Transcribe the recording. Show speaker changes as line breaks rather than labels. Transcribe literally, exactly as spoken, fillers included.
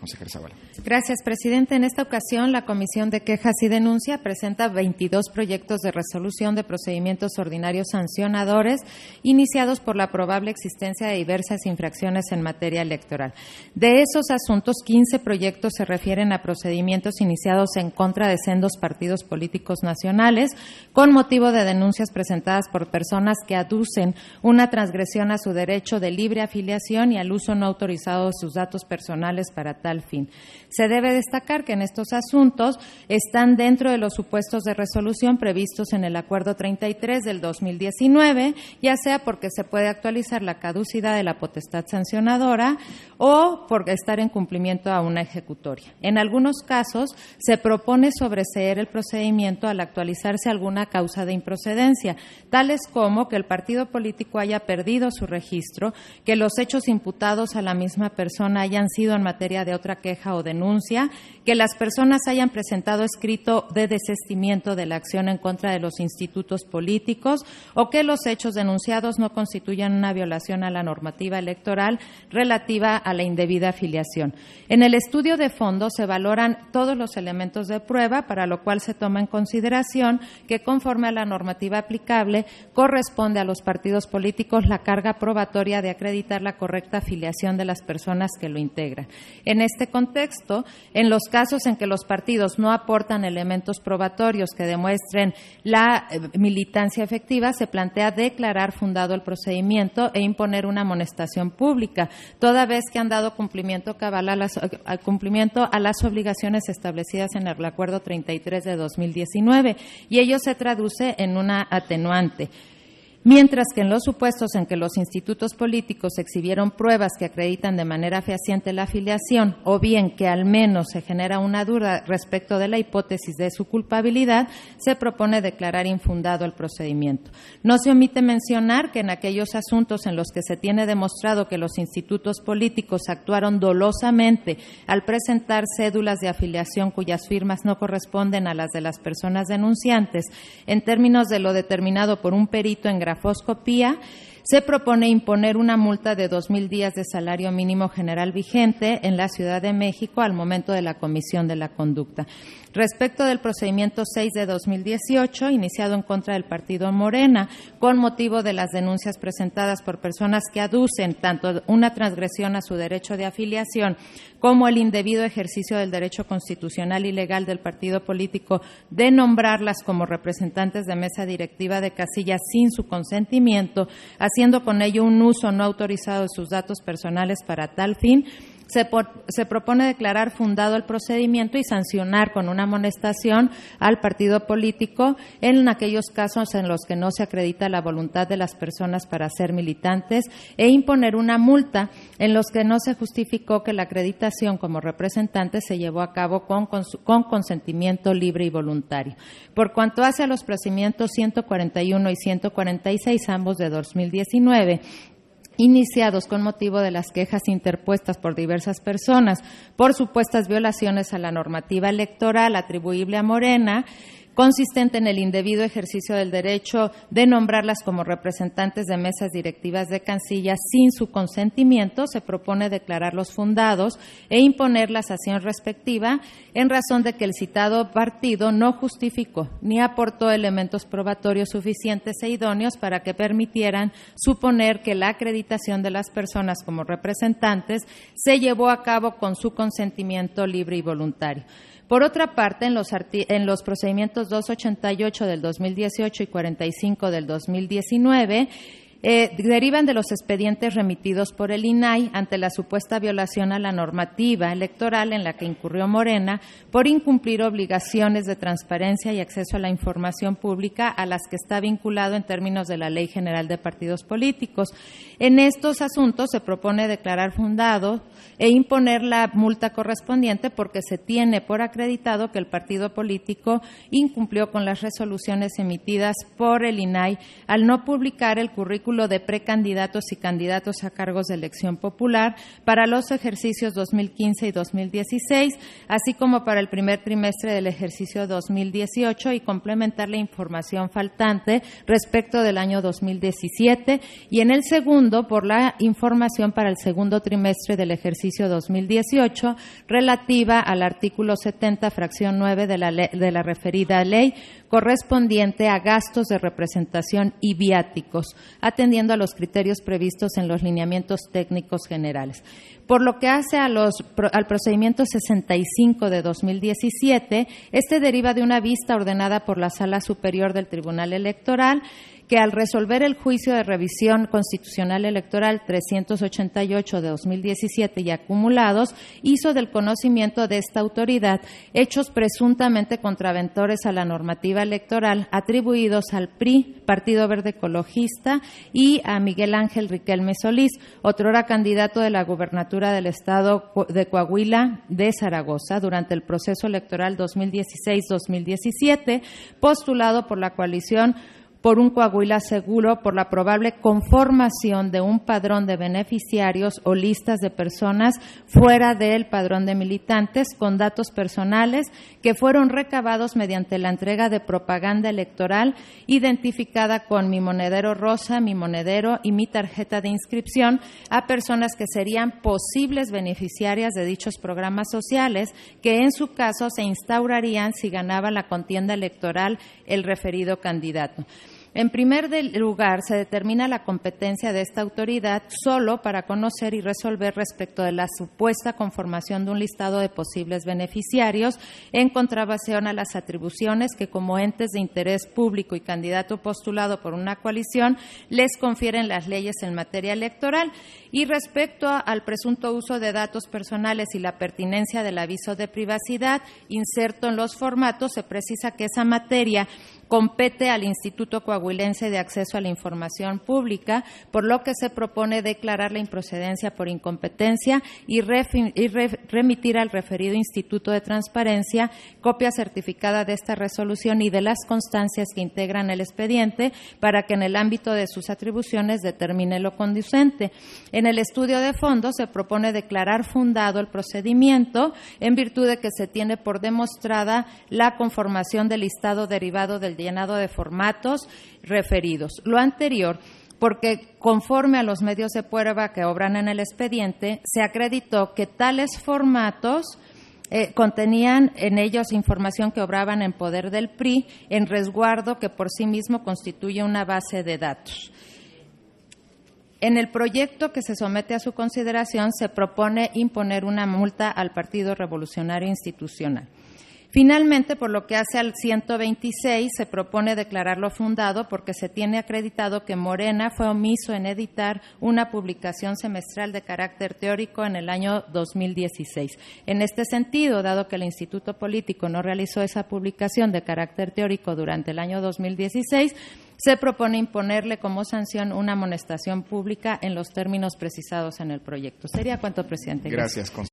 consejera Zavala.
Gracias, presidente. En esta ocasión, la Comisión de Quejas y Denuncia presenta veintidós proyectos de resolución de procedimientos ordinarios sancionadores iniciados por la probable existencia de diversas infracciones en materia electoral. De esos asuntos, quince proyectos se refieren a procedimientos iniciados en contra de sendos partidos políticos nacionales con motivo de denuncias presentadas por personas que aducen una transgresión a su derecho de libre afiliación y al uso no autorizado de sus datos personales para tal fin. Se debe destacar que en estos asuntos están dentro de los supuestos de resolución previstos en el Acuerdo treinta y tres del dos mil diecinueve, ya sea porque se puede actualizar la caducidad de la potestad sancionadora o por estar en cumplimiento a una ejecutoria. En algunos casos, se propone sobreseer el procedimiento al actualizarse alguna causa de improcedencia, tales como que el partido político haya perdido su registro, que los hechos imputados a la misma persona hayan sido en materia de otra queja o denuncia, que las personas hayan presentado escrito de desistimiento de la acción en contra de los institutos políticos o que los hechos denunciados no constituyan una violación a la normativa electoral relativa a la indebida afiliación. En el estudio de fondo se valoran todos los elementos de prueba, para lo cual se toma en consideración que, conforme a la normativa aplicable, corresponde a los partidos políticos la carga probatoria de acreditar la correcta afiliación de las personas que lo integran. En este contexto, en los casos en que los partidos no aportan elementos probatorios que demuestren la eh, militancia efectiva, se plantea declarar fundado el procedimiento e imponer una amonestación pública, toda vez que han dado cumplimiento cabal a las, a, cumplimiento a las obligaciones establecidas en el Acuerdo treinta y tres de dos mil diecinueve, y ello se traduce en una atenuante. Mientras que en los supuestos en que los institutos políticos exhibieron pruebas que acreditan de manera fehaciente la afiliación, o bien que al menos se genera una duda respecto de la hipótesis de su culpabilidad, se propone declarar infundado el procedimiento. No se omite mencionar que en aquellos asuntos en los que se tiene demostrado que los institutos políticos actuaron dolosamente al presentar cédulas de afiliación cuyas firmas no corresponden a las de las personas denunciantes, en términos de lo determinado por un perito en grafoscopía, se propone imponer una multa de dos mil días de salario mínimo general vigente en la Ciudad de México al momento de la comisión de la conducta. Respecto del procedimiento seis de dos mil dieciocho, iniciado en contra del partido Morena, con motivo de las denuncias presentadas por personas que aducen tanto una transgresión a su derecho de afiliación como el indebido ejercicio del derecho constitucional y legal del partido político de nombrarlas como representantes de mesa directiva de casilla sin su consentimiento, haciendo con ello un uso no autorizado de sus datos personales para tal fin, Se, por, se propone declarar fundado el procedimiento y sancionar con una amonestación al partido político en aquellos casos en los que no se acredita la voluntad de las personas para ser militantes e imponer una multa en los que no se justificó que la acreditación como representante se llevó a cabo con, con, con consentimiento libre y voluntario. Por cuanto hace a los procedimientos ciento cuarenta y uno y ciento cuarenta y seis, ambos de dos mil diecinueve, iniciados con motivo de las quejas interpuestas por diversas personas por supuestas violaciones a la normativa electoral atribuible a Morena, consistente en el indebido ejercicio del derecho de nombrarlas como representantes de mesas directivas de casilla sin su consentimiento, se propone declararlos fundados e imponer la sanción respectiva en razón de que el citado partido no justificó ni aportó elementos probatorios suficientes e idóneos para que permitieran suponer que la acreditación de las personas como representantes se llevó a cabo con su consentimiento libre y voluntario. Por otra parte, en los, en los procedimientos doscientos ochenta y ocho del dos mil dieciocho y cuarenta y cinco del dos mil diecinueve, Eh, derivan de los expedientes remitidos por el I N A I ante la supuesta violación a la normativa electoral en la que incurrió Morena por incumplir obligaciones de transparencia y acceso a la información pública a las que está vinculado en términos de la Ley General de Partidos Políticos. En estos asuntos se propone declarar fundado e imponer la multa correspondiente porque se tiene por acreditado que el partido político incumplió con las resoluciones emitidas por el I N A I al no publicar el currículo cálculo de precandidatos y candidatos a cargos de elección popular para los ejercicios dos mil quince y dos mil dieciséis, así como para el primer trimestre del ejercicio dos mil dieciocho, y complementar la información faltante respecto del año dos mil diecisiete, y en el segundo por la información para el segundo trimestre del ejercicio dos mil dieciocho relativa al artículo setenta, fracción nueve de la, ley, de la referida ley, correspondiente a gastos de representación y viáticos, atendiendo a los criterios previstos en los lineamientos técnicos generales. Por lo que hace a los, al procedimiento sesenta y cinco de dos mil diecisiete, este deriva de una vista ordenada por la Sala Superior del Tribunal Electoral, que al resolver el juicio de revisión constitucional electoral trescientos ochenta y ocho de dos mil diecisiete y acumulados, hizo del conocimiento de esta autoridad hechos presuntamente contraventores a la normativa electoral atribuidos al P R I, Partido Verde Ecologista, y a Miguel Ángel Riquelme Solís, otrora candidato de la gubernatura del Estado de Coahuila de Zaragoza durante el proceso electoral dos mil dieciséis dos mil diecisiete, postulado por la coalición por un Coahuila seguro, por la probable conformación de un padrón de beneficiarios o listas de personas fuera del padrón de militantes con datos personales que fueron recabados mediante la entrega de propaganda electoral identificada con mi monedero rosa, mi monedero y mi tarjeta de inscripción a personas que serían posibles beneficiarias de dichos programas sociales, que en su caso se instaurarían si ganaba la contienda electoral el referido candidato. En primer lugar, se determina la competencia de esta autoridad solo para conocer y resolver respecto de la supuesta conformación de un listado de posibles beneficiarios en contravención a las atribuciones que como entes de interés público y candidato postulado por una coalición les confieren las leyes en materia electoral. Y respecto al presunto uso de datos personales y la pertinencia del aviso de privacidad inserto en los formatos, se precisa que esa materia compete al Instituto Coahuilense de Acceso a la Información Pública, por lo que se propone declarar la improcedencia por incompetencia y, refi- y re- remitir al referido Instituto de Transparencia copia certificada de esta resolución y de las constancias que integran el expediente para que en el ámbito de sus atribuciones determine lo conducente. En el estudio de fondo se propone declarar fundado el procedimiento en virtud de que se tiene por demostrada la conformación del listado derivado del llenado de formatos referidos. Lo anterior, porque conforme a los medios de prueba que obran en el expediente, se acreditó que tales formatos eh, contenían en ellos información que obraban en poder del P R I en resguardo que por sí mismo constituye una base de datos. En el proyecto que se somete a su consideración se propone imponer una multa al Partido Revolucionario Institucional. Finalmente, por lo que hace al ciento veintiséis, se propone declararlo fundado porque se tiene acreditado que Morena fue omiso en editar una publicación semestral de carácter teórico en el año dos mil dieciséis. En este sentido, dado que el Instituto Político no realizó esa publicación de carácter teórico durante el año dos mil dieciséis, se propone imponerle como sanción una amonestación pública en los términos precisados en el proyecto. ¿Sería cuánto, presidente?
Gracias.